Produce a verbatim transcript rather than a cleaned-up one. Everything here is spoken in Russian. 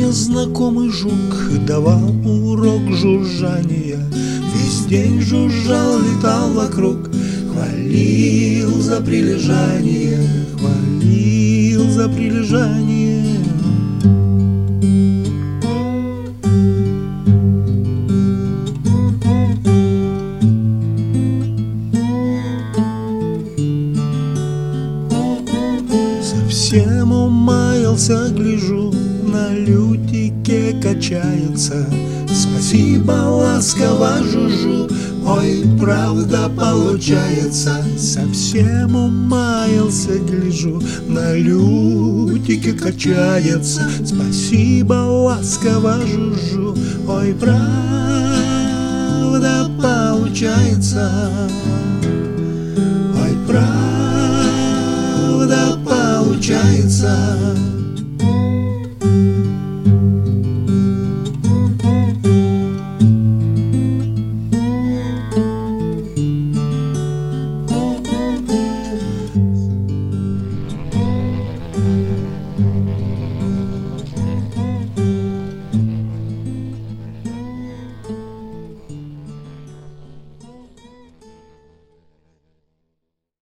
мне знакомый жук давал урок жужжания. Весь день жужжал, летал вокруг, хвалил за прилежание, хвалил за прилежание. Совсем умаялся, гляжу, на лютике качается. Спасибо, ласково жужжу, ой, правда получается. Совсем умаялся, гляжу, на лютике качается. Спасибо, ласково жужжу, ой, правда получается. Ой, правда получается.